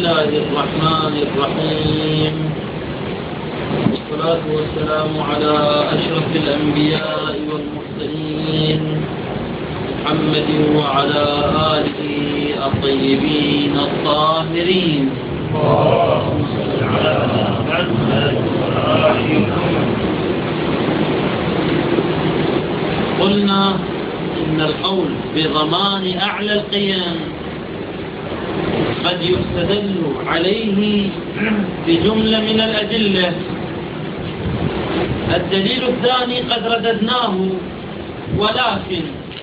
الله الرحمن الرحيم، والصلاة والسلام على أشرف الأنبياء والمرسلين محمد وعلى آله الطيبين الطاهرين. قلنا إن القول بضمان أعلى القيم قد يستدل عليه بجملة من الأدلة. الدليل الثاني قد رددناه، ولكن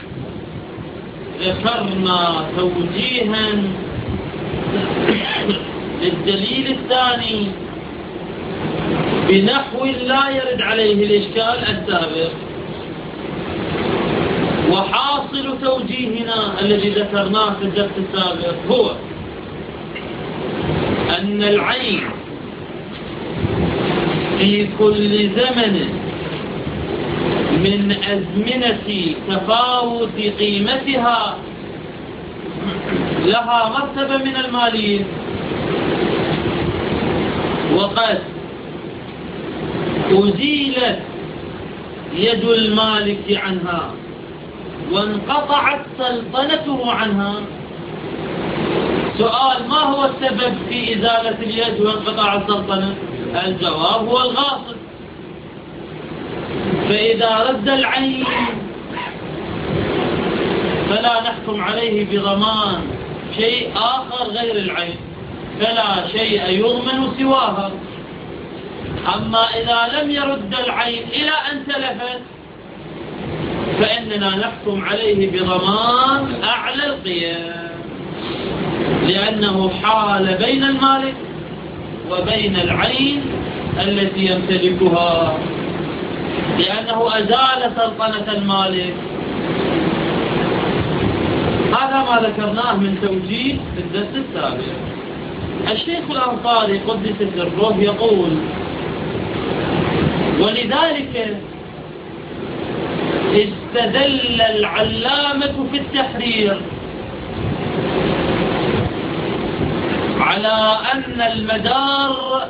ذكرنا توجيها للدليل الثاني بنحو لا يرد عليه الإشكال السابق. وحاصل توجيهنا الذي ذكرناه في الدرس السابق هو أن العين في كل زمن من أزمنة تفاوت قيمتها لها مرتبة من المالية، وقد أزيلت يد المالك عنها وانقطعت سلطنته عنها. سؤال: ما هو السبب في إزالة اليد وانقطاع السلطنة؟ الجواب هو الغاصب. فإذا رد العين فلا نحكم عليه بضمان شيء آخر غير العين، فلا شيء يضمن سواها. أما إذا لم يرد العين إلى أن تلفت فإننا نحكم عليه بضمان أعلى القيم، لأنه حال بين المالك وبين العين التي يمتلكها، لأنه أزال سلطنة المالك. هذا ما ذكرناه من توجيه في الدرس السابق. الشيخ الأنصاري قدس سره يقول: ولذلك استدل العلامة في التحرير على أن المدار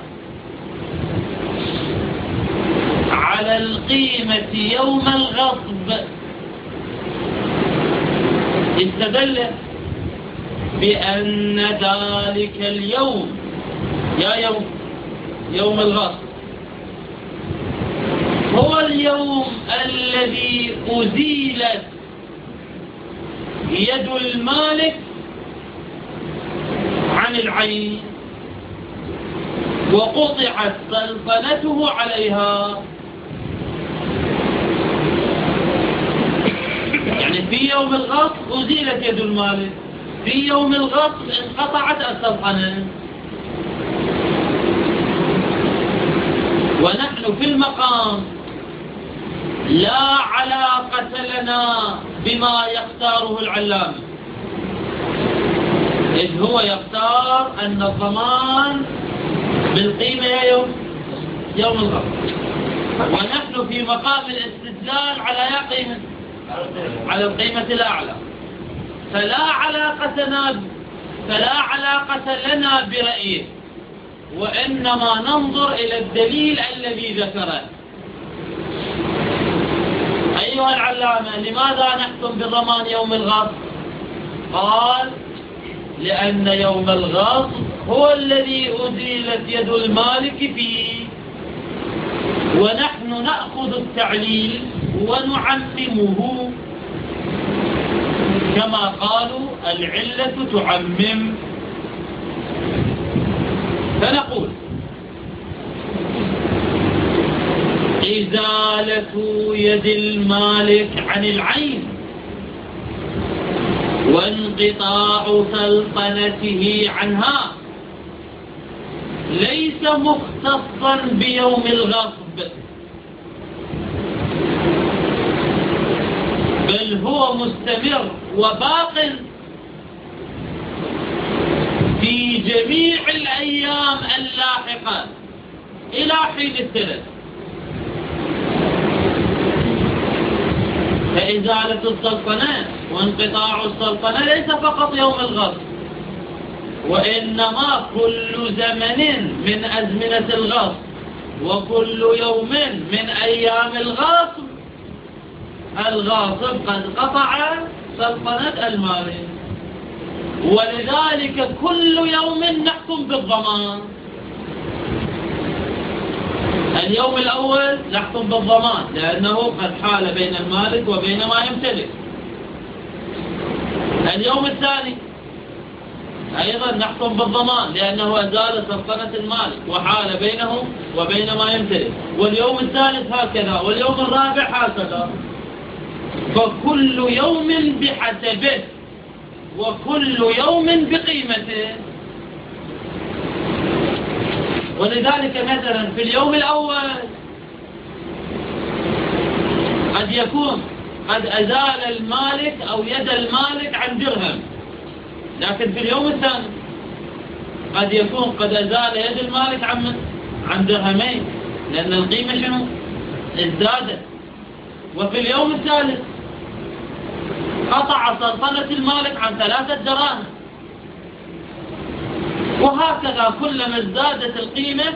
على القيمة يوم الغصب، استدل بأن ذلك اليوم يوم الغصب هو اليوم الذي أزيلت يد المالك عن العين وقطعت سلطنته عليها. يعني في يوم الغصب أزيلت يد المالك، في يوم الغصب انقطعت السلطنة. ونحن في المقام لا علاقة لنا بما يختاره العلامة، إذ هو يختار أن الضمان بالقيمة يوم الغصب، ونحن في مقام الاستدلال على القيمة الأعلى. فلا علاقة لنا برأيه، وإنما ننظر إلى الدليل الذي ذكره. أيها العلامة، لماذا نحكم بضمان يوم الغصب؟ قال: لأن يوم الغصب هو الذي أزيلت يد المالك فيه، ونحن نأخذ التعليل ونعممه، كما قالوا العلة تعمم. فنقول: إزالة يد المالك عن العين وانقطاع سلطنته عنها ليس مختصا بيوم الغصب، بل هو مستمر وباق في جميع الأيام اللاحقة إلى حين السنة. فإزالة السلطنة وانقطاع السلطنة ليس فقط يوم الغصب، وإنما كل زمن من أزمنة الغصب وكل يوم من أيام الغصب الغاصب قد قطع سلطنة المالك، ولذلك كل يوم نحكم بالضمان. اليوم الأول نحكم بالضمان لأنه قد حال بين المالك وبين ما يمتلك. اليوم الثاني أيضا نحكم بالضمان لأنه أزال سلطنة المالك وحال بينه وبين ما يمتلك. واليوم الثالث هكذا، واليوم الرابع هكذا. فكل يوم بحسبه وكل يوم بقيمته. ولذلك مثلا في اليوم الأول قد يكون قد أزال المالك أو يد المالك عن درهم، لكن في اليوم الثاني قد يكون قد أزال يد المالك عن درهمين، لأن القيمة شنو؟ ازدادت. وفي اليوم الثالث قطع سلطنة المالك عن 3 دراهم. وهكذا كلما ازدادت القيمة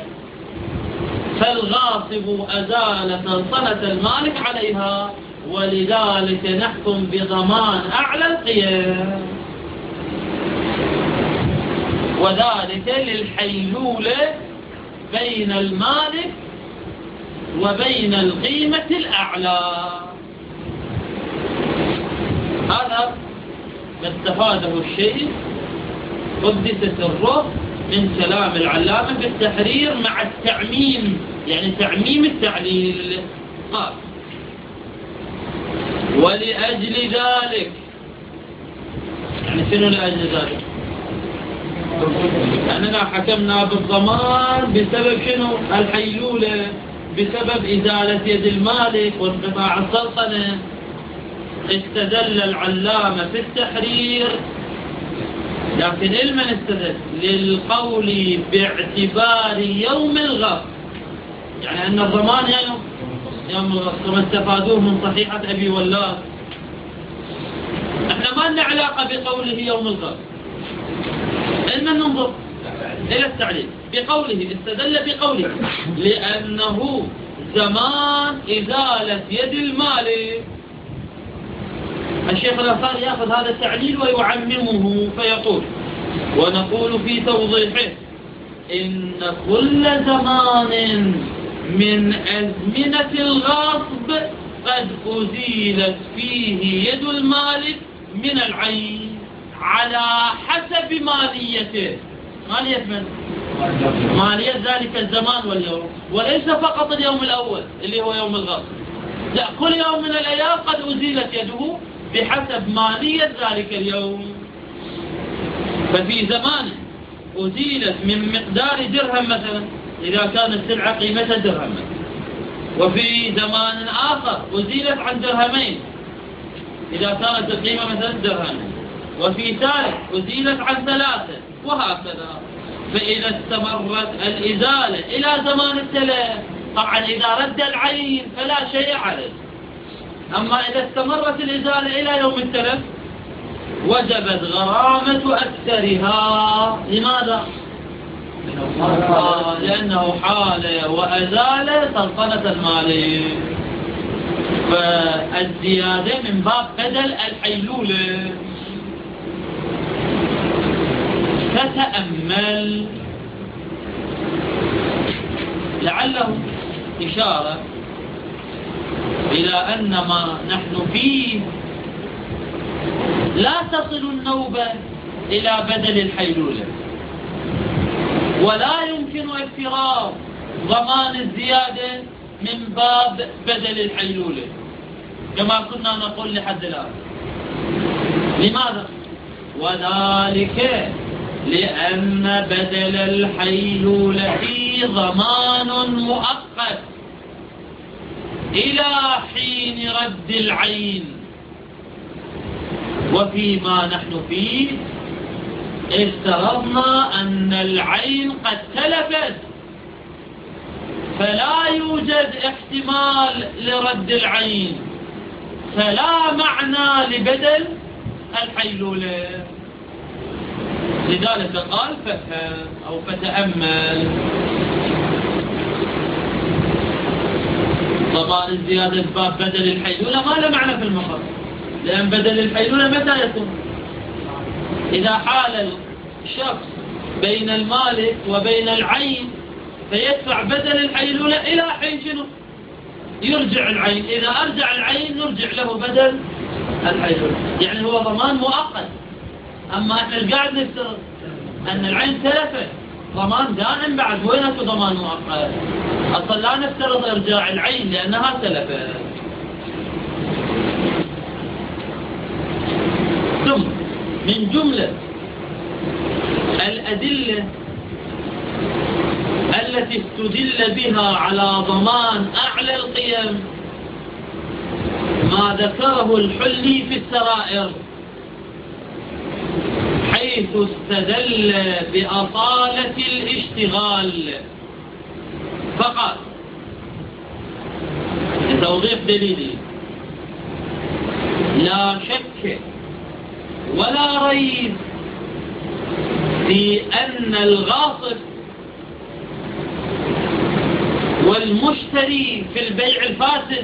فالغاصب أزال سلطنة المالك عليها، ولذلك نحكم بضمان أعلى القيم. وذلك للحيلولة بين المالك وبين القيمة الأعلى. هذا ما استفاده الشيء قدس سره من كلام العلامة بالتحرير مع التعميم، يعني تعميم التعليل. قال: ولأجل ذلك، يعني شنو لأجل ذلك؟ أننا حكمنا بالضمان بسبب شنو؟ الحيلولة، بسبب إزالة يد المالك وانقطاع السلطنة. استدل العلامة في التحرير، لكن لمن استدل؟ للقول باعتبار يوم الغصب، يعني أن الضمان يوم الغصب، كما استفادوه من صحيحة أبي ولاء. احنا ما لنا علاقة بقوله يوم الغصب، لمن ننظر إلى التعليل بقوله، استدل بقوله لأنه زمان إزالة يد المالك. الشيخ الأنصاري يأخذ هذا التعليل ويعممه فيقول: ونقول في توضيحه إن كل زمان من أزمنة الغصب قد أزيلت فيه يد المالك من العين على حسب ماليته. مالية من؟ مالية ذلك الزمان واليوم، وليس فقط اليوم الأول اللي هو يوم الغصب، لا، كل يوم من الأيام قد أزيلت يده بحسب مالية ذلك اليوم. ففي زمان أزيلت من مقدار درهم مثلا إذا كانت السلعة قيمتها درهم، وفي زمان آخر أزيلت عن درهمين إذا كانت القيمة مثلا درهم، وفي ثالث أزيلت عن 3، وهكذا. فإذا استمرت الإزالة إلى زمان التلف، طبعا إذا رد العين فلا شيء عليه، أما إذا استمرت الإزالة إلى يوم التلف وجبت غرامة أكثرها. لماذا؟ لأنه حال وأزال سلطنة المالك. فالزيادة من باب بدل الحيلولة. فتأمل، لعله إشارة إلى أن ما نحن فيه لا تصل النوبة إلى بدل الحيلولة، ولا يمكن افتراض ضمان الزيادة من باب بدل الحيلولة كما كنا نقول لحد الآن. لماذا؟ وذلك لأن بدل الحيلولة ضمان مؤقت إلى حين رد العين، وفيما نحن فيه افترضنا أن العين قد تلفت، فلا يوجد احتمال لرد العين، فلا معنى لبدل الحيلولة. لذلك قال فافهم أو فتأمل. طبعا الزيادة باب بدل الحيلولة ما له معنى في المقام، لأن بدل الحيلولة متى يكون؟ إذا حال الشخص بين المالك وبين العين فيدفع بدل الحيلولة إلى حين شنو؟ يرجع العين. إذا أرجع العين نرجع له بدل الحيلولة، يعني هو ضمان مؤقت. أما احنا قاعد نفترض أن العين تلفت، ضمان دائم بعد، وينك ضمان مؤقت؟ أصلا لا نفترض إرجاع العين لأنها تلفت. ثم من جملة الأدلة التي استدل بها على ضمان أعلى القيم ما ذكره الحلي في السرائر، حيث استدل بأصالة الاشتغال فقط لتوضيح دليله: لا شك ولا ريب في أن الغاصب والمشتري في البيع الفاسد،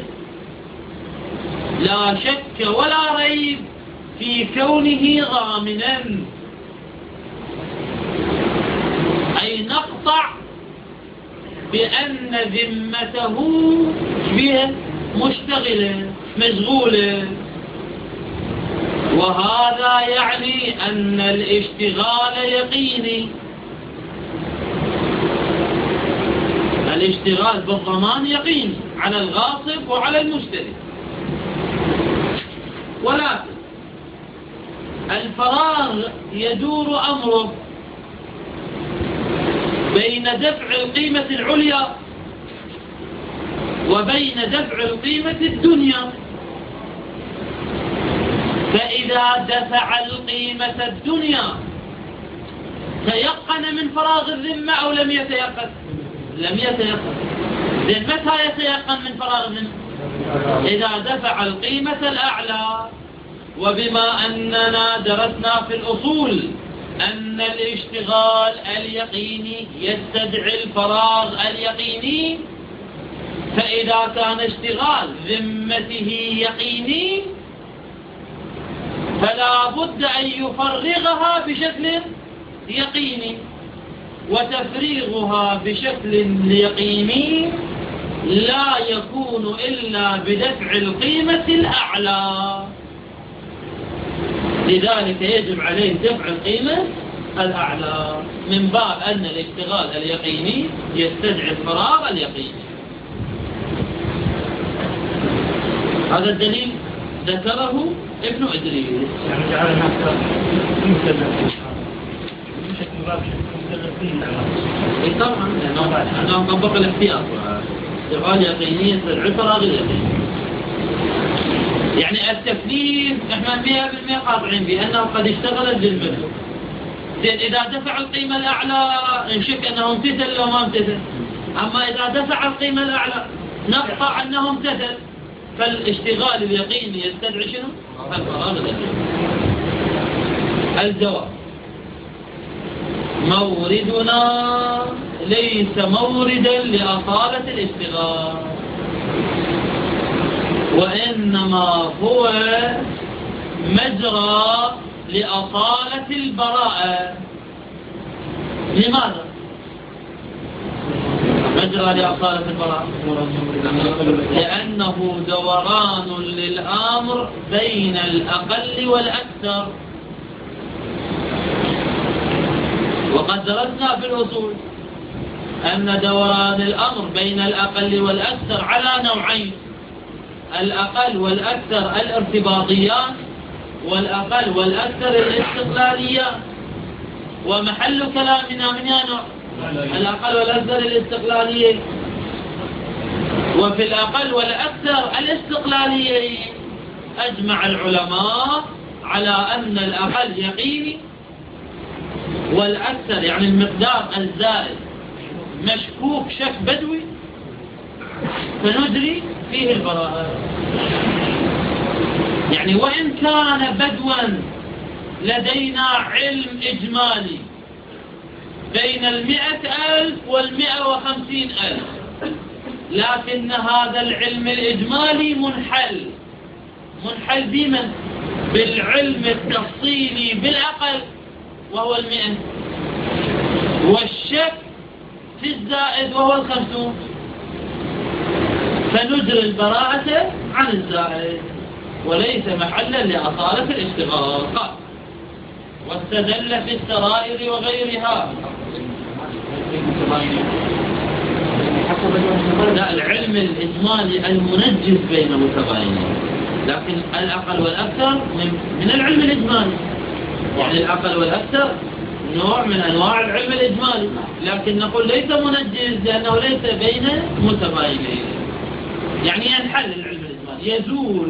لا شك ولا ريب في كونه ضامنا، أي نقطع بأن ذمته بها مشتغلة مشغولة، وهذا يعني أن الاشتغال يقيني. الاشتغال بالضمان يقيني على الغاصب وعلى المشتري. ولكن الفراغ يدور أمره بين دفع القيمة العليا وبين دفع القيمة الدنيا. فإذا دفع القيمة الدنيا تيقن من فراغ الذمة أو لم يتيقن؟ لم يتيقن. لأن متى يتيقن من فراغ الذمة؟ إذا دفع القيمة الأعلى. وبما أننا درسنا في الأصول أن الاشتغال اليقيني يستدعي الفراغ اليقيني، فإذا كان اشتغال ذمته يقيني فلا بد أن يفرغها بشكل يقيني، وتفريغها بشكل يقيني لا يكون إلا بدفع القيمة الأعلى. لذلك يجب عليه دفع القيمة الأعلى، من باب أن الاشتغال اليقيني يستدعي الفراغ اليقيني. هذا الدليل ذكره ابن إدريس. يعني جعل الناس مكلفين بشكل باب مكلفين. اي طبعا، لأنه طبق الاحتياط. اشتغال يقيني يستدعي الفراغ اليقيني. يعني التكليف احنا 100% قاطعين بأنه قد اشتغلت بالمثل. إذا دفع القيمة الأعلى نشك أنه امتثل لو ما امتثل. أما إذا دفع القيمة الأعلى نقطع أنه امتثل. فالاشتغال اليقيني يستدعي شنو؟ الفراغ اليقيني. الجواب: موردنا ليس موردا لأصالة الاشتغال، وإنما هو مجرى لأصالة البراءة. لماذا مجرى لأصالة البراءة؟ لأنه دوران للأمر بين الأقل والأكثر. وقد درسنا في الأصول أن دوران الأمر بين الأقل والأكثر على نوعين: الأقل والأكثر الارتباطيان، والأقل والأكثر الاستقلاليان. ومحل كلامنا من نوع الأقل والأكثر الاستقلاليين. وفي الأقل والأكثر الاستقلاليين أجمع العلماء على أن الأقل يقيني، والأكثر يعني المقدار الزائد مشكوك شك بدوي، فندري فيه البراءة. يعني وإن كان بدوا لدينا علم إجمالي بين 100,000 وال150,000، لكن هذا العلم الإجمالي منحل بمن؟ بالعلم التفصيلي بالأقل وهو 100، والشك في الزائد وهو 50، فنجري البراءة عن الزائد وليس محلا لأصالة الاشتغال. قال واستدل في السرائر وغيرها. لا، العلم الإجمالي المنجز بين متباينين، لكن الأقل والأكثر من العلم الإجمالي، يعني الأقل والأكثر نوع من أنواع العلم الإجمالي، لكن نقول ليس منجز لأنه ليس بين متباينين، يعني ينحل العلم الإجمالي، يزول.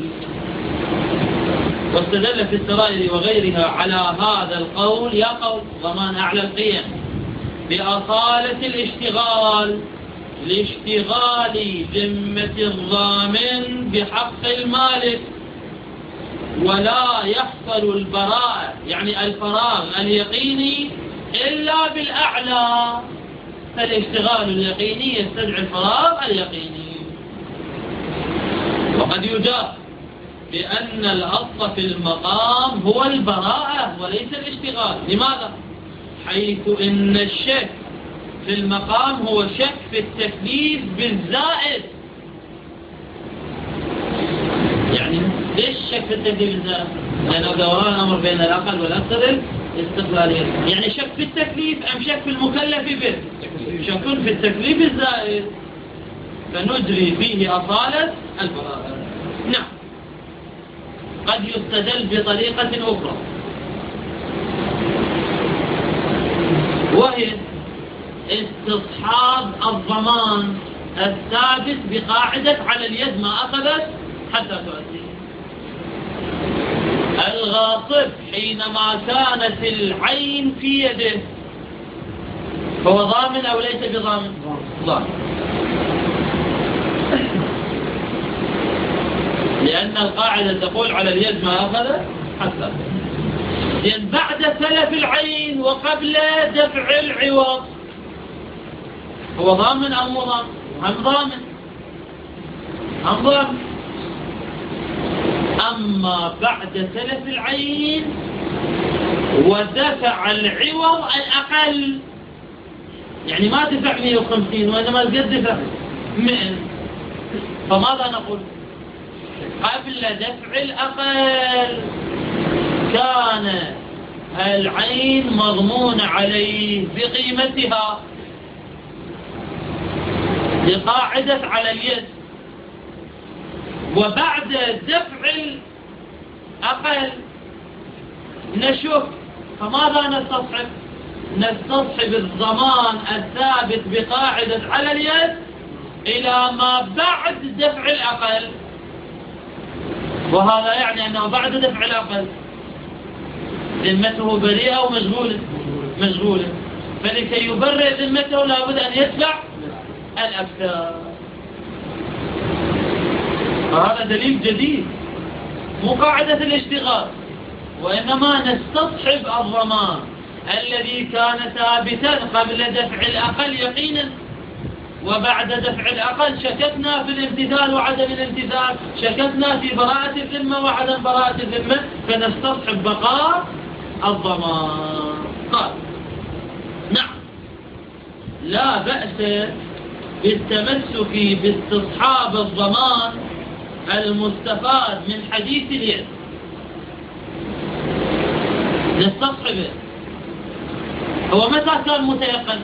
واستدل في السرائر وغيرها على هذا القول يا قول ضمان أعلى القيم بأصالة الاشتغال لاشتغال ذمة الضامن بحق المالك، ولا يحصل البراءة يعني الفراغ اليقيني إلا بالأعلى، فالاشتغال اليقيني يستدعي الفراغ اليقيني. وقد يجاب بأن الأصل في المقام هو البراءة وليس الاشتغال. لماذا؟ حيث إن الشك في المقام هو شك في التكليف بالزائد. يعني ليش شك في التكليف بالزائد؟ لأنه دوران الأمر بين الأقل والأكثر الاستقلالية، يعني شك في التكليف أم شك في المكلف به؟ شك في التكليف الزائد، فنجري فيه أصالة البراءة. نعم. قد يستدل بطريقة أخرى، وهي استصحاب الضمان الثابت بقاعدة على اليد ما أخذت حتى تؤدي. الغاصب حينما كانت العين في يده هو ضامن أو ليس بضامن؟ ضامن، لأن القاعدة تقول على اليد ما أخذ حتى، لأن بعد تلف العين وقبل دفع العوض هو ضامن أو مو ضامن؟ هم ضامن، هم ضامن. أما بعد تلف العين ودفع العوض الأقل، يعني ما دفع 150 وإنما قد دفع 100، فماذا نقول؟ قبل دفع الأقل كان العين مضمون عليه بقيمتها لقاعدة على اليد، وبعد دفع الأقل نشوف، فماذا نستصحب؟ نستصحب الضمان الثابت بقاعدة على اليد إلى ما بعد دفع الأقل، وهذا يعني أنه بعد دفع الأقل ذمته بريئة ومشغولة، فلكي يبرئ ذمته لابد أن يدفع الأكثر. فهذا دليل جديد، مو قاعدة الاشتغال، وإنما نستصحب الضمان الذي كان ثابتا قبل دفع الأقل يقينا، وبعد دفع الأقل شككنا في الامتثال وعدم الامتثال، شككنا في براءة الذمة وعدم براءة الذمة، فنستصحب بقاء الضمان. قال نعم، لا بأس بالتمسك باستصحاب الضمان المستفاد من حديث اليد، نستصحبه. هو متى كان متيقن؟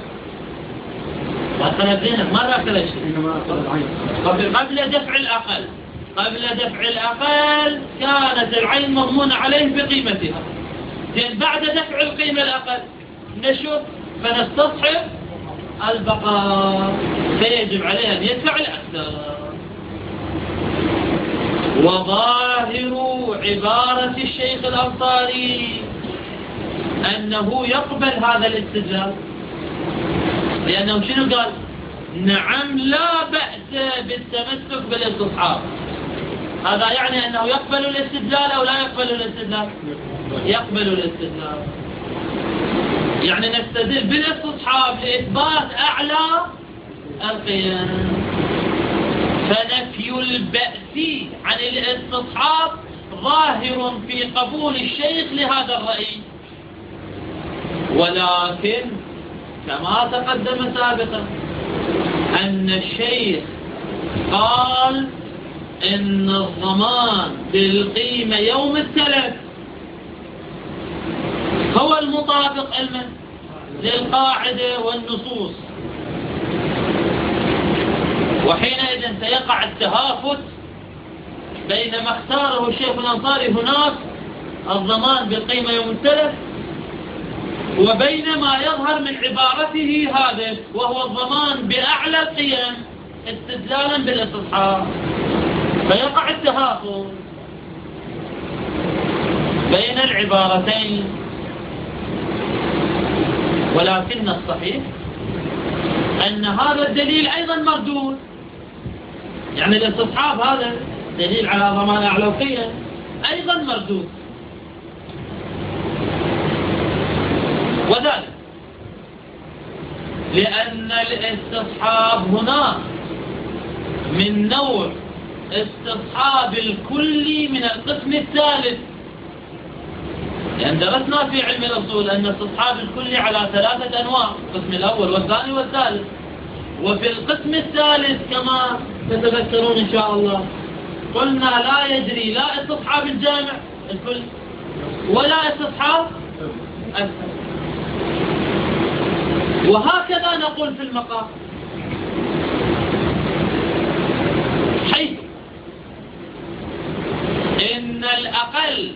مرة كل شيء قبل دفع الأقل، قبل دفع الأقل كانت العين مضمونة عليه بقيمتها، لأن بعد دفع القيمة الأقل نشوف فنستصحب البقاء، فيجب عليه أن يدفع الأكثر. وظاهر عبارة الشيخ الأنصاري أنه يقبل هذا الاستدلال، لأنه شنو قال؟ نعم لا بأس بالتمسك بالاستصحاب. هذا يعني أنه يقبل الاستدلال أو لا يقبل الاستدلال؟ يقبل الاستدلال. يعني نستدل بالاستصحاب لإثبات أعلى القيم. فنفي البأس عن الاستصحاب ظاهر في قبول الشيخ لهذا الرأي، ولكن كما تقدم سابقا أن الشيخ قال إن الضمان بالقيمة يوم التلف هو المطابق علما للقاعدة والنصوص، وحينئذ سيقع التهافت بين ما اختاره الشيخ الأنصاري هناك الضمان بالقيمة يوم التلف، وبين ما يظهر من عبارته هذا وهو الضمان بأعلى القيم استدلالا بالاستصحاب، فيقع التهافت بين العبارتين. ولكن الصحيح أن هذا الدليل أيضا مردود، يعني الاستصحاب هذا دليل على ضمان أعلى القيم أيضا مردود. وذلك لأن الاستصحاب هنا من نوع استصحاب الكلي من القسم الثالث، لأن درسنا في علم الأصول أن استصحاب الكلي على 3 أنواع، القسم الأول والثاني والثالث. وفي القسم الثالث كما تتذكرون إن شاء الله قلنا لا يجري لا استصحاب الجامع الكل ولا استصحاب الثالث. وهكذا نقول في المقام، حيث إن الأقل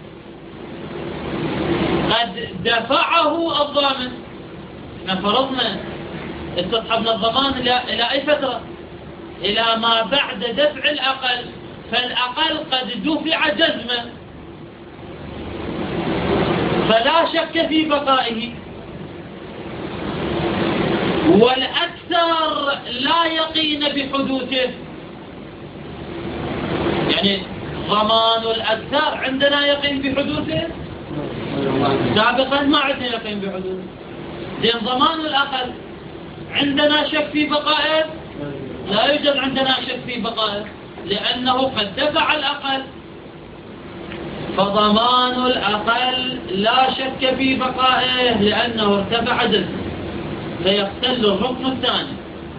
قد دفعه الضامن. فرضنا استصحبنا الضمان إلى أي فترة؟ إلى ما بعد دفع الأقل، فالأقل قد دفع جزما فلا شك في بقائه، والأكثر لا يقين بحدوثه. يعني ضمان الأكثر عندنا يقين بحدوثه، سابقا ما عندنا يقين بحدوثه. زين ضمان الأقل عندنا شك في بقائه؟ لا يوجد عندنا شك في بقائه، لأنه قد دفع الأقل. فضمان الأقل لا شك في بقائه لأنه ارتفع جزء فيختل الركن الثاني.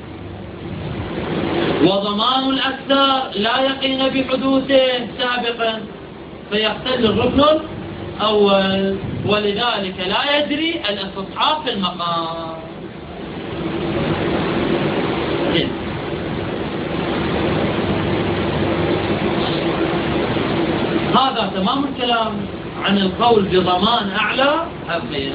وضمان الأكثر لا يقين بحدوثه سابقا فيختل الركن الأول، ولذلك لا يجري الاستصحاب في المقام. هذا تمام الكلام عن القول بضمان أعلى القيم.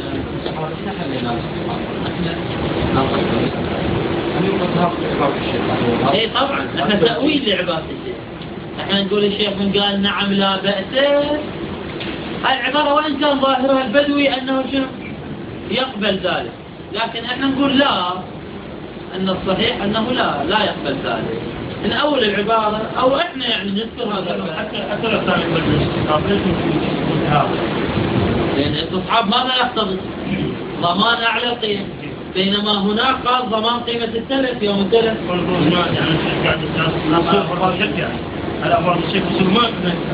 اي طبعا نحن تأويل لعبارة الشيخ، نحن نقول الشيخ من قال نعم لا بأس، هاي العبارة وإن كان ظاهرها البدوي أنه شنو يقبل ذلك، لكن احنا نقول لا، أن الصحيح أنه لا يقبل ذلك من أول العبارة، أو احنا يعني نذكر هذا حتى لو كان يقبل الاستصحاب ليش ممكن هذا؟ لأن الاستصحاب ماذا يقتضي؟ ضمان أعلى القيم، بينما هناك قال ضمان قيمة التلف يوم التلف. يعني قاعد يعني على أفضل الشيء مسلمان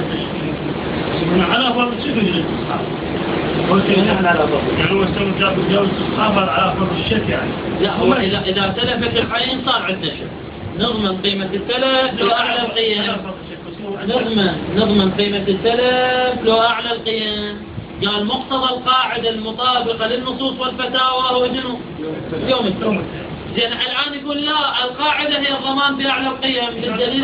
على أفضل الشيء من الاستصحاب. يعني هو استوى جاب الاستصحاب على أفضل الشيء يعني. لا هو إذا تلفت العين صار عندنا شيء، نضمن قيمة التلف لو أعلى القيم، نضمن قيمة التلف لو أعلى القيم. قال مقتضى القاعدة المطابقة للنصوص والفتاوى هو جنو يوم التلف. زين الآن يقول لا، القاعدة هي الضمان بأعلى القيم للدليل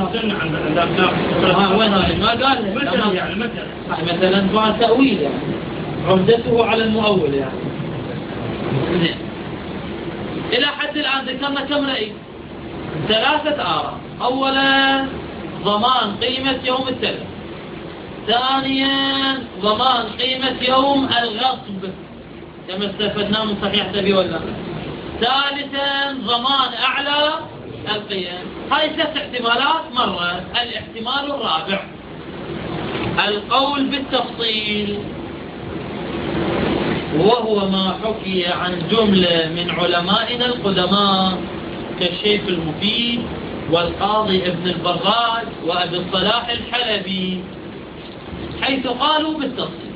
وين هاي ما قال مثلا قال تأويل يعني عمدته على المؤول يعني. زين إلى حد الآن ذكرنا كم رأي؟ 3 آراء. أولا ضمان قيمة يوم التلف، ثانيا ضمان قيمة يوم الغصب كما استفدناه من صحيح تبي ولا، ثالثا ضمان أعلى القيم. هاي 3 احتمالات مرة. الاحتمال الرابع القول بالتفصيل، وهو ما حكي عن جملة من علمائنا القدماء كالشيخ المفيد والقاضي ابن البراج وأبي الصلاح الحلبي، حيث قالوا بالتفصيل.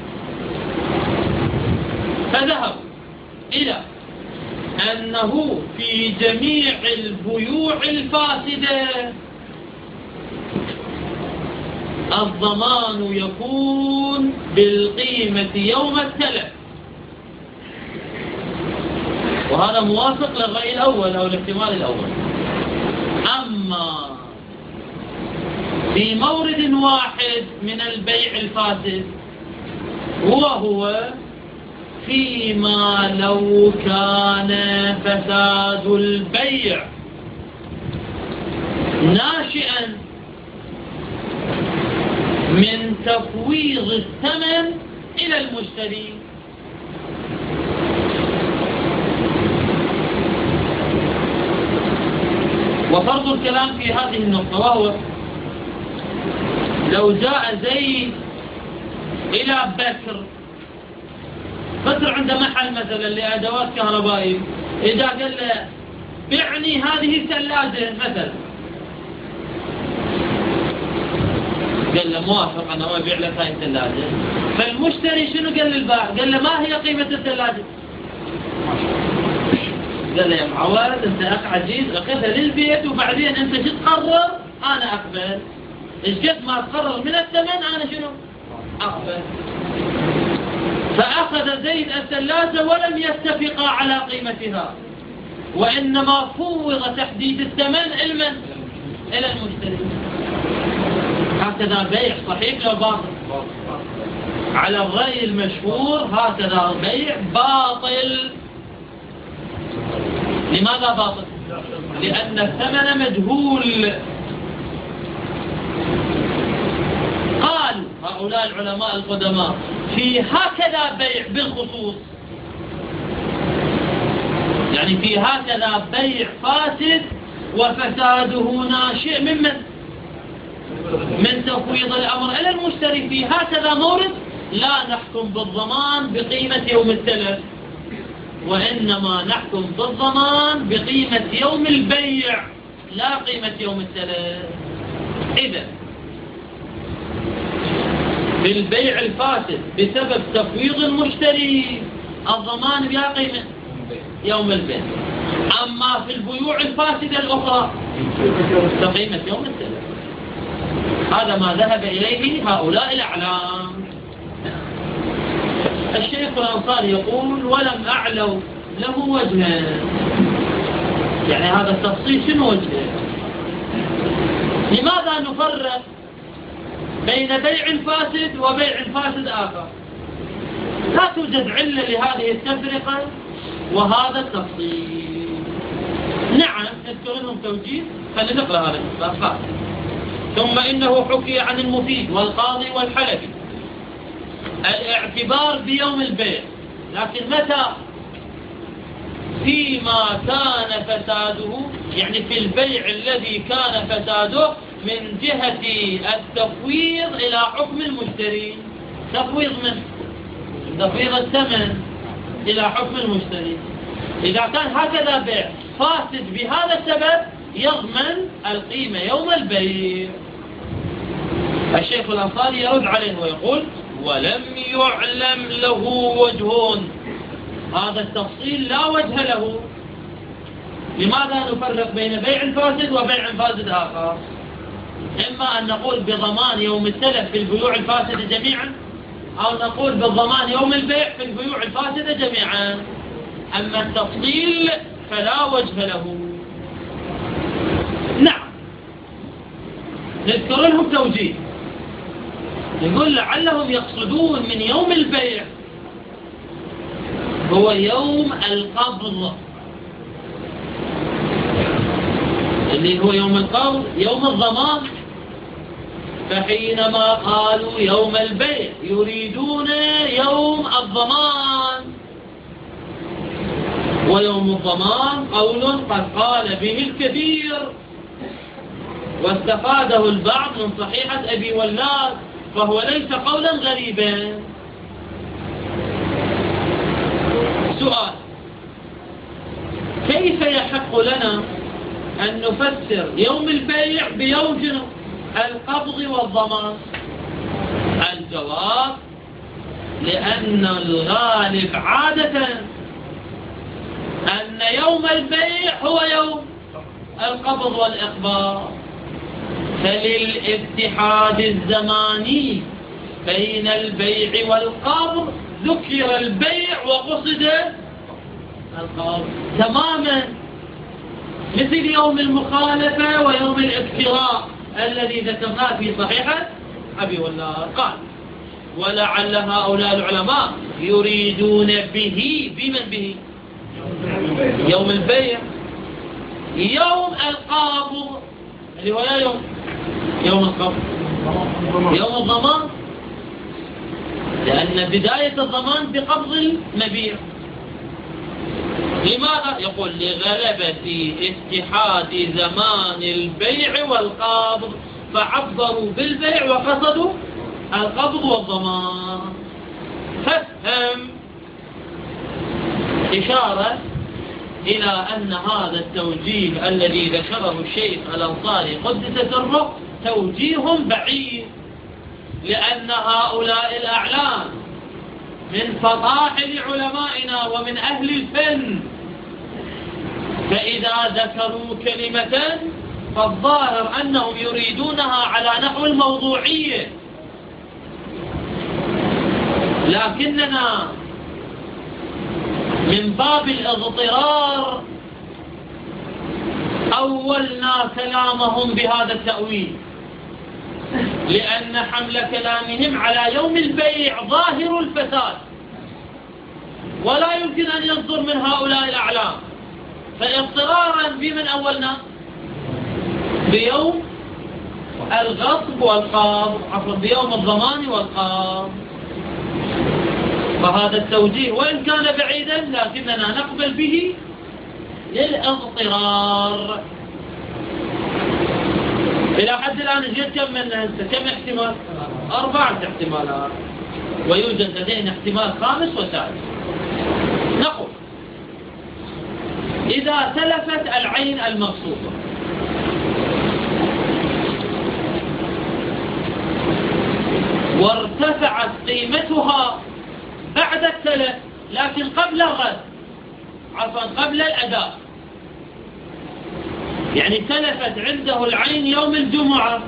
فذهبوا إلى أنه في جميع البيوع الفاسدة الضمان يكون بالقيمة يوم التلف، وهذا موافق للرأي الأول أو الاحتمال الأول. أما في مورد واحد من البيع الفاسد، وهو فيما لو كان فساد البيع ناشئا من تفويض الثمن إلى المشتري. وفرض الكلام في هذه النقطة، وهو لو جاء زيد إلى بكر عنده محل مثلا لأدوات كهربائية، إذا قال له بعني هذه الثلاجة مثلا، قال له موافق أنا أبيع لك هذه الثلاجة، فالمشتري شنو قال للبائع؟ قال له ما هي قيمة الثلاجة؟ قال له يا معود أنت أخ عزيز أخذها للبيت وبعدين أنت شو تقرر أنا أقبل، إيش قد ما تقرر من الثمن أنا شنو أقبل. فأخذ زيد الثلاجة ولم يتفقا على قيمتها، وإنما فوض تحديد الثمن إلى المشتري. هكذا بيع صحيح لو باطل؟ على الرأي المشهور هكذا بيع باطل. لماذا باطل؟ لأن الثمن مجهول. قال هؤلاء العلماء القدماء في هكذا بيع بالخصوص، يعني في هكذا بيع فاسد وفساده ناشئ من تفويض الأمر إلى المشتري، في هكذا مورد لا نحكم بالضمان بقيمة يوم التلف، وإنما نحكم بالضمان بقيمة يوم البيع لا قيمة يوم التلف. إذا بالبيع الفاسد بسبب تفويض المشتري الضمان بها قيمة يوم البيع، أما في البيوع الفاسدة الأخرى فقيمة يوم التلف. هذا ما ذهب إليه هؤلاء الأعلام. الشيخ الأنصاري يقول ولم أعلو له وجها، يعني هذا التفصيل شنو وجهه؟ لماذا نفرق بين بيع فاسد وبيع فاسد آخر؟ لا توجد علة لهذه التفرقة وهذا التفصيل. نعم نذكر لهم توجيه، فلنقرأ هذا الكتاب. ثم إنه حكي عن المفيد والقاضي والحلبي الاعتبار بيوم البيع، لكن متى؟ فيما كان فساده، يعني في البيع الذي كان فساده من جهة التفويض إلى حكم المشتري. تفويض من تفويض الثمن إلى حكم المشتري. إذا كان هكذا بيع فاسد بهذا السبب يضمن القيمة يوم البيع. الشيخ الأنصاري يرد عليه ويقول ولم يعلم له وجه، هذا التفصيل لا وجه له. لماذا نفرق بين بيع فاسد وبيع فاسد آخر؟ إما أن نقول بضمان يوم التلف في البيوع الفاسدة جميعا، أو نقول بالضمان يوم البيع في البيوع الفاسدة جميعا. أما التفصيل فلا وجه له. نعم نذكر لهم توجيه، يقول لعلهم يقصدون من يوم البيع هو يوم القبض، اللي هو يوم القبض يوم الضمان. فحينما قالوا يوم البيع يريدون يوم الضمان، ويوم الضمان قول قد قال به الكثير واستفاده البعض من صحيحة أبي ولاد، فهو ليس قولا غريبا. سؤال: كيف يحق لنا أن نفسر يوم البيع بيوم القبض والضمان؟ الجواب: لأن الغالب عادة أن يوم البيع هو يوم القبض والإقباض، فللاتحاد الزماني بين البيع والقبض ذكر البيع وقصد القبض تماما، مثل يوم المخالفة ويوم الافتراء الذي ذكرناه في صحيحة أبي والنار. قال: ولعل هؤلاء العلماء يريدون به بمن به؟ يوم البيع. يوم القبض اللي هو يوم القبض يوم الضمان، لأن بداية الضمان بقبض المبيع. لماذا؟ يقول: لغلبة اتحاد زمان البيع والقبض، فعبروا بالبيع وقصدوا القبض والضمان. فهم إشارة إلى أن هذا التوجيه الذي ذكره الشيخ الأنصاري قدس سره توجيه بعيد، لأن هؤلاء الأعلام من فضائل علمائنا ومن أهل الفن، فإذا ذكروا كلمة فالظاهر أنهم يريدونها على نحو الموضوعية، لكننا من باب الاضطرار أولنا كلامهم بهذا التأويل، لأن حمل كلامهم على يوم البيع ظاهر الفساد، ولا يمكن أن يصدر من هؤلاء الأعلام، فاضطرارا بمن أولنا؟ بيوم الغصب والقبض، عفوا بيوم الضمان والقبض. فهذا التوجيه وإن كان بعيدا لكننا نقبل به للاضطرار. إلى حد الآن جئت كم احتمال؟ 4 احتمالات، ويوجد لدينا احتمال 5 وسادس. نقول: إذا تلفت العين المقصودة وارتفعت قيمتها بعد التلف لكن قبل الغد، عفوا قبل الأداء، يعني تلفت عنده العين يوم الجمعة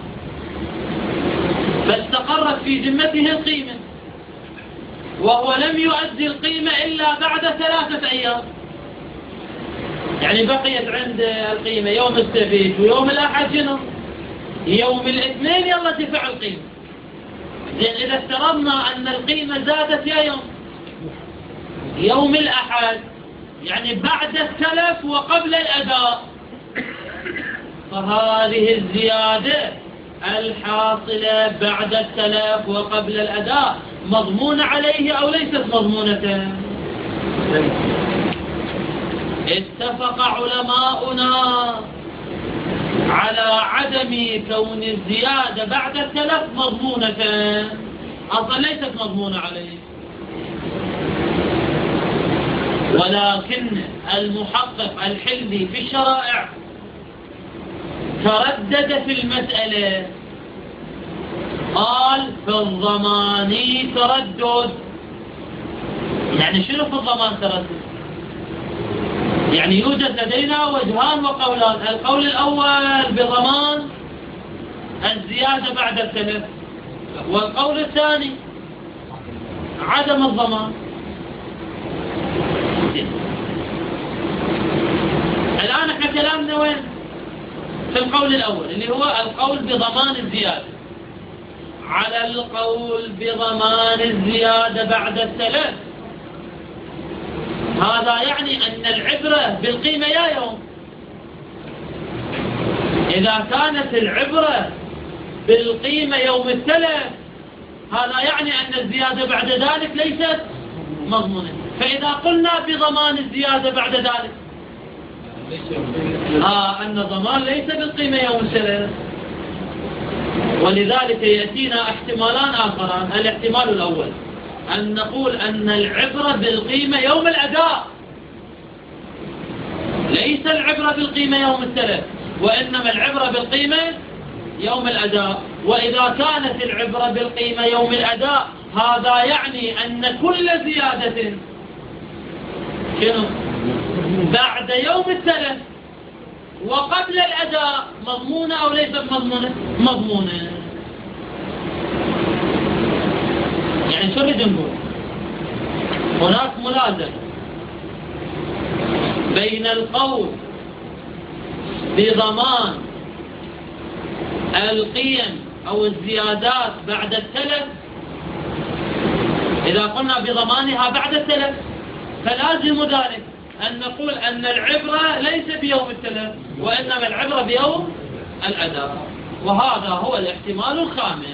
فاستقرت في ذمته القيمة، وهو لم يؤدي القيمة إلا بعد 3 أيام، يعني بقيت عند القيمة يوم السبت ويوم الأحد يوم الاثنين يلا دفع القيمة. لأن إذا افترضنا أن القيمة زادت يا يوم الأحد، يعني بعد التلف وقبل الأداء، فهذه الزيادة الحاصلة بعد التلف وقبل الأداء مضمونة عليه أو ليست مضمونة؟ اتفق علماؤنا على عدم كون الزيادة بعد التلف مضمونة، أصلا ليست مضمونة عليه. ولكن المحقق الحلبي في الشرائع تردد في المسألة، قال: في الضمان تردد. يعني شنو في الضمان تردد؟ يعني يوجد لدينا وجهان وقولان: القول الأول بضمان الزيادة بعد التلف، والقول الثاني عدم الضمان. الآن احنا كلامنا وين؟ في القول الأول اللي هو القول بضمان الزيادة. على القول بضمان الزيادة بعد التلف، هذا يعني أن العبرة بالقيمة يا يوم. إذا كانت العبرة بالقيمة يوم التلف، هذا يعني أن الزيادة بعد ذلك ليست مضمونة. فإذا قلنا بضمان الزيادة بعد ذلك، أن الضمان ليس بالقيمة يوم التلف، ولذلك يأتينا احتمالان آخران. الاحتمال الأول أن نقول أن العبرة بالقيمة يوم الأداء، ليس العبرة بالقيمة يوم التلف، وإنما العبرة بالقيمة يوم الأداء. وإذا كانت العبرة بالقيمة يوم الأداء هذا يعني أن كل زيادة شنو بعد يوم التلف وقبل الأداء مضمونة أو ليست مضمونة؟ مضمونة. يعني شو نريد نقول؟ هناك ملازمة بين القول بضمان القيم أو الزيادات بعد التلف. إذا قلنا بضمانها بعد التلف فلازم ذلك أن نقول أن العبرة ليس بيوم التلف وإنما العبرة بيوم الأداء، وهذا هو الاحتمال الخامس.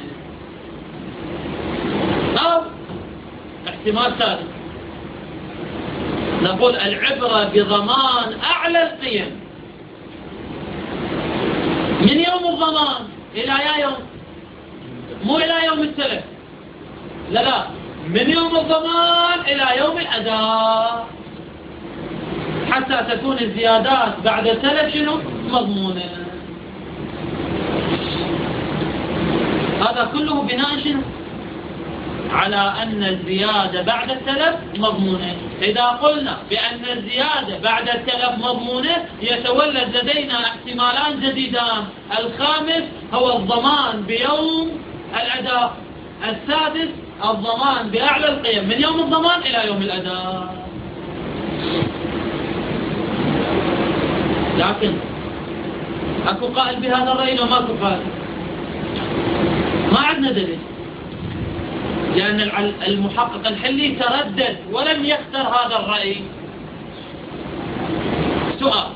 أو احتمال ثالث نقول العبرة بضمان أعلى القيم من يوم الضمان إلى يوم، مو إلى يوم التلف، لا، من يوم الضمان إلى يوم الأداء، حتى تكون الزيادات بعد التلف شنو مضمونة. هذا كله بناء شنو على أن الزيادة بعد التلف مضمونة. إذا قلنا بأن الزيادة بعد التلف مضمونة يتولد لدينا احتمالان جديدان. الخامس هو الضمان بيوم الأداء، السادس الضمان بأعلى القيم من يوم الضمان إلى يوم الأداء. لكن أكو قائل بهذا الرأي وما أكو قائل، ما عندنا دليل، لأن المحقق الحلي تردد ولم يختر هذا الرأي. سؤال: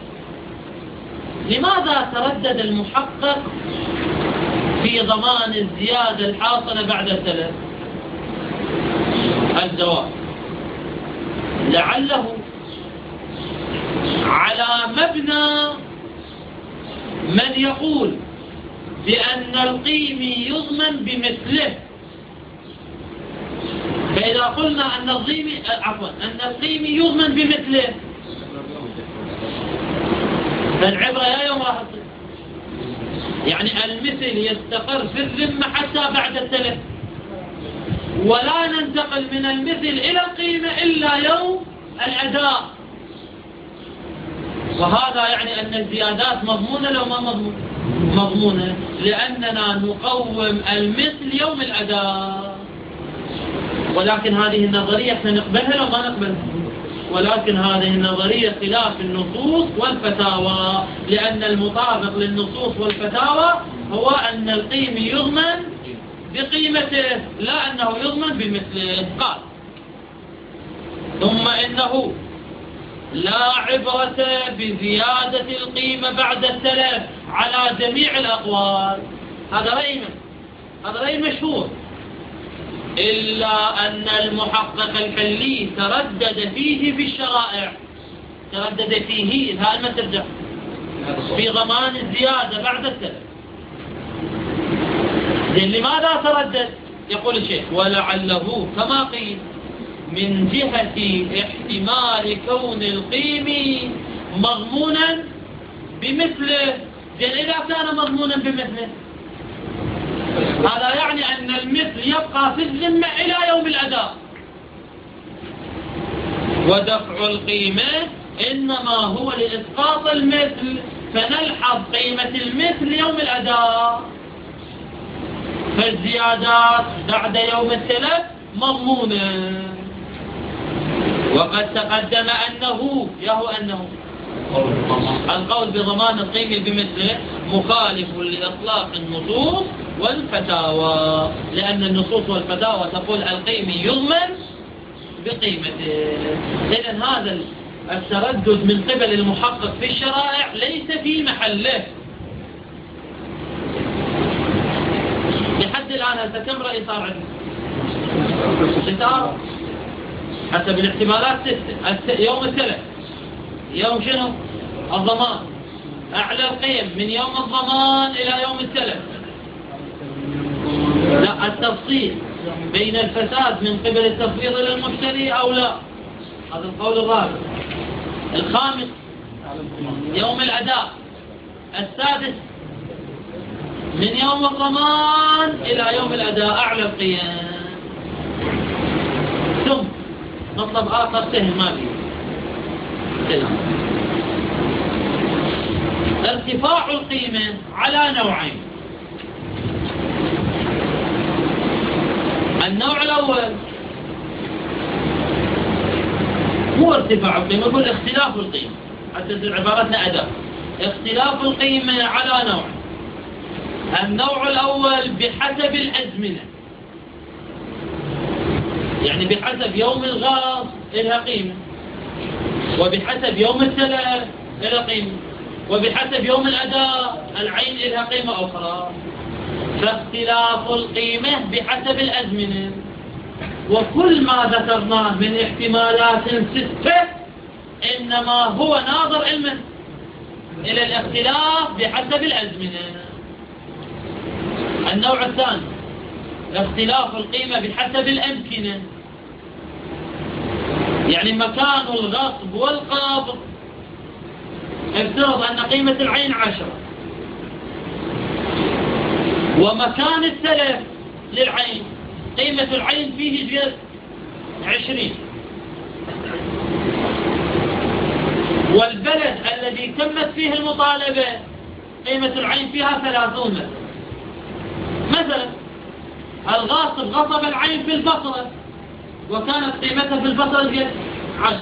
لماذا تردد المحقق في ضمان الزيادة الحاصلة بعد التلف؟ الجواب: لعله على مبنى من يقول بأن القيم يضمن بمثله. فإذا قلنا أن القيم يضمن بمثله فالعبرة يا يوم راح تصير، يعني المثل يستقر في الذمة حتى بعد التلف، ولا ننتقل من المثل إلى القيمة إلا يوم الأداء. وهذا يعني أن الزيادات مضمونة لو ما مضمونة، لأننا نقوم المثل يوم الأداء. ولكن هذه النظرية سنقبلها لو ما نقبلها، ولكن هذه النظرية خلاف النصوص والفتاوى، لأن المطابق للنصوص والفتاوى هو أن القيم يضمن بقيمته لا أنه يضمن بمثله. قال: ثم إنه لا عبرة بزيادة القيمة بعد التلف على جميع الأقوال. هذا رأي مشهور، إلا أن المحقق الحلي تردد فيه في الشرائع، تردد فيه الهاء ما ترجع في ضمان الزيادة بعد التلف. لماذا تردد؟ يقول الشيخ: ولعله كما قيل من جهة احتمال كون القيم مضمونا بمثله. إذا كان مضمونا بمثله هذا يعني أن المثل يبقى في الذمة إلى يوم الأداء، ودفع القيمة إنما هو لإسقاط المثل، فنلحظ قيمة المثل يوم الأداء، فالزيادات بعد يوم التلف مضمونة. وقد تقدم أنه القول بضمان القيم بمثله مخالف لإطلاق النصوص والفتاوى، لأن النصوص والفتاوى تقول القيم يضمن بقيمته. إذن هذا التردد من قبل المحقق في الشرائع ليس في محله. لحد الآن هل كم رأي صار عندنا؟ 6 حسب الاحتمالات 6. يوم التلف، يوم شنو؟ الضمان، أعلى القيم من يوم الضمان إلى يوم التلف، لا، التفصيل بين الفساد من قبل التفويض إلى المشتري أو لا، هذا القول الرابع. الخامس يوم الأداء. السادس من يوم الضمان إلى يوم الأداء أعلى القيم. ثم مطلب آخر سهل ما فيه سلام. ارتفاع القيمة على نوعين. النوع الأول هو ارتفاع القيمة، يقول اختلاف القيمة، حتى تصير عبارتنا أداء. اختلاف القيمة على نوع. النوع الأول بحسب الأزمنة، يعني بحسب يوم الغاص إلها قيمة، وبحسب يوم التلف إلها قيمة، وبحسب يوم الأداء العين إلها قيمة أخرى. فاختلاف القيمة بحسب الأزمنة. وكل ما ذكرناه من احتمالات 6 إنما هو ناظر علما إلى الاختلاف بحسب الأزمنة. النوع الثاني اختلاف القيمة بحسب الأمكنة، يعني مكان الغصب والقبض. افترض أن قيمة العين 10، ومكان التلف للعين قيمة العين فيه 20، والبلد الذي تمت فيه المطالبة قيمة العين فيها 30 مثلا. الغاصب غصب العين في البصرة وكانت قيمتها في البصرة 10،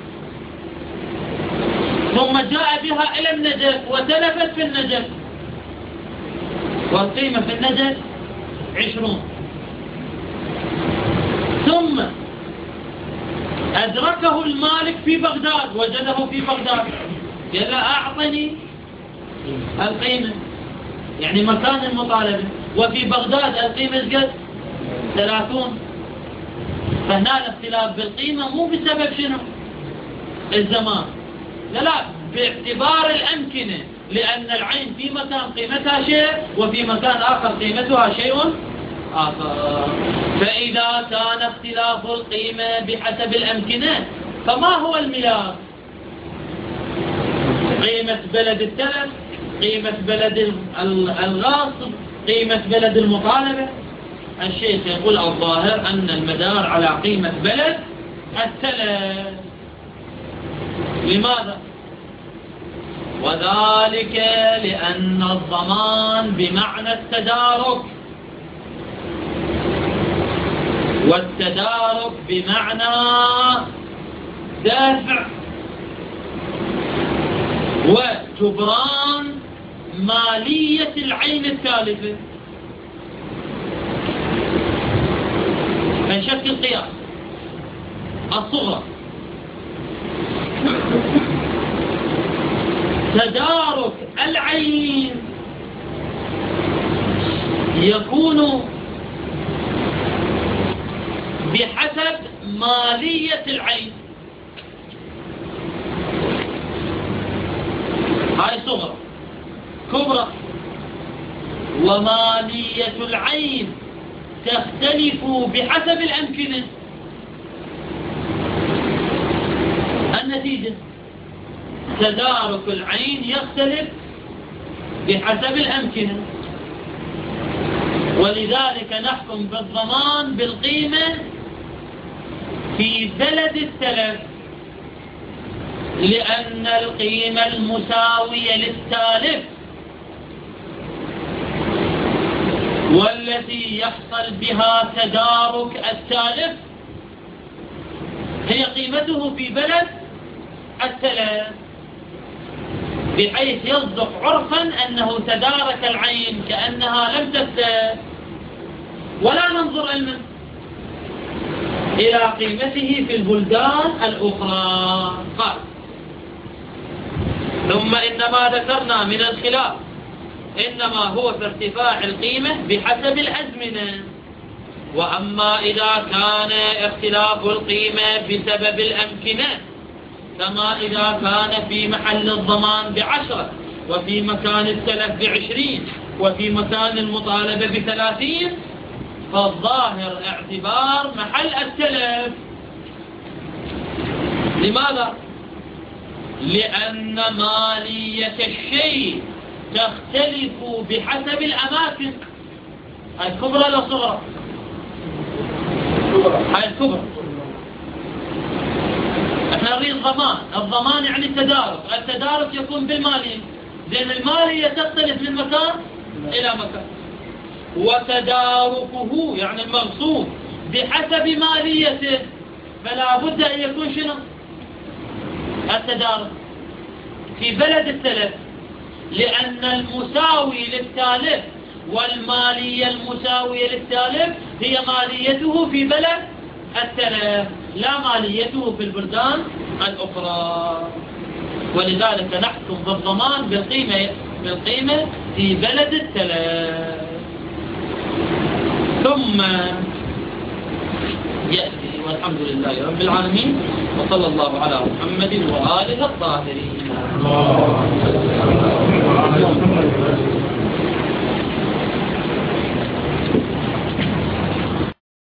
ثم جاء بها إلى النجف وتلفت في النجف، والقيمة في النجف 20. ثم أدركه المالك في بغداد، وجده في بغداد، قال له أعطني القيمة، يعني مكان المطالبة، وفي بغداد القيمة قد 30. فهنا الاختلاف بالقيمة مو بسبب شنو؟ الزمان، لا، باعتبار الأمكنة، لأن العين في مكان قيمتها شيء وفي مكان آخر قيمتها شيء آخر. فإذا كان اختلاف القيمة بحسب الأمكنة فما هو الميلاد؟ قيمة بلد التلف، قيمة بلد الغاصب، قيمة بلد المطالبة. الشيخ يقول الظاهر أن المدار على قيمة بلد التلف. لماذا؟ وذلك لأن الضمان بمعنى التدارك، والتدارك بمعنى دفع وجبران مالية العين التالفة. فنشكل القياس الصغرى. تدارك العين يكون بحسب مالية العين، هاي صغرى. كبرى ومالية العين تختلف بحسب الأمكنة. النتيجة تدارك العين يختلف بحسب الأمكنة، ولذلك نحكم بالضمان بالقيمة في بلد التلف، لأن القيمة المساوية للتالف والتي يحصل بها تدارك التالف هي قيمته في بلد التلف، بحيث يصدق عرفا أنه تدارك العين كأنها لم تتلف، ولا ننظر إلى قيمته في البلدان الأخرى. قال ثم إنما ذكرنا من الخلاف إنما هو في ارتفاع القيمة بحسب الأزمنة. وأما إذا كان اختلاف القيمة بسبب الأمكنة، كما إذا كان في محل الضمان ب10 وفي مكان التلف ب20 وفي مكان المطالبة ب30، فالظاهر اعتبار محل التلف. لماذا؟ لأن مالية الشيء تختلف بحسب الأماكن. هاي الكبرى ولا الصغرى؟ هاي الكبرى. احنا نريد ضمان. الضمان يعني التدارك. التدارك يكون بالمالية، لأن المالية تختلف من مكان إلى مكان، وتداركه يعني المغصوب بحسب ماليته، فلا بد أن يكون شنو؟ التدارك في بلد التلف، لأن المساوي للتالف والمالية المساوية للتالف هي ماليته في بلد التلف، لا ماليته في البلدان الأخرى. ولذلك نحكم بالضمان بالقيمة في بلد التلف. ثم يأتي والحمد لله رب العالمين، وصلى الله على محمد وآله الطاهرين.